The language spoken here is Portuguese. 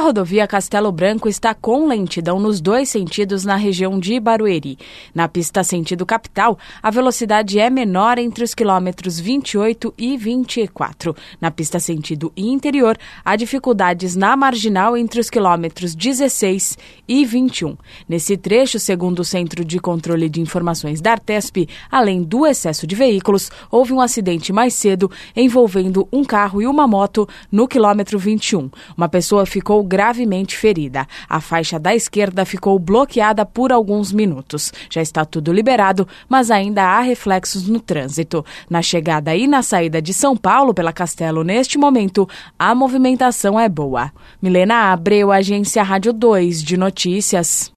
rodovia Castelo Branco está com lentidão nos 2 sentidos na região de Barueri. Na pista sentido capital, a velocidade é menor entre os quilômetros 28 e 24. Na pista sentido interior, há dificuldades na marginal entre os quilômetros 16 e 21. Nesse trecho, segundo o Centro de Controle de Informações da Artesp, além do excesso de veículos, houve um acidente mais cedo envolvendo um carro e uma moto no quilômetro 21. Uma pessoa ficou gravemente ferida. A faixa da esquerda ficou bloqueada por alguns minutos. Já está tudo liberado, mas ainda há reflexos no trânsito. Na chegada e na saída de São Paulo pela Castelo, neste momento, a movimentação é boa. Milena Abreu, Agência Rádio 2 de Notícias.